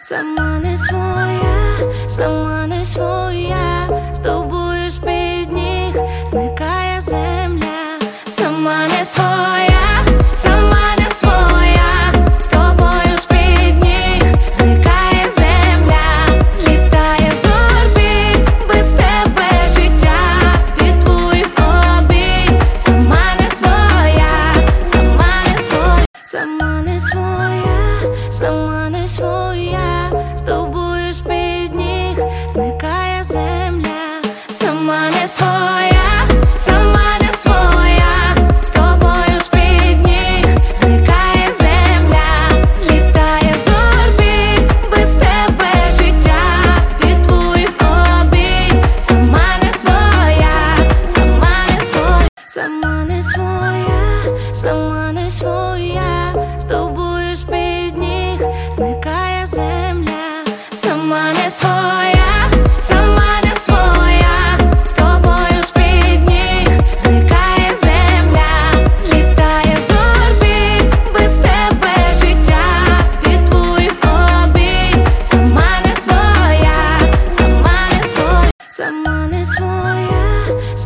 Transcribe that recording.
Сама не своя, сама не своя, з тобою з-під ніг зникає земля. Сама не своя, сама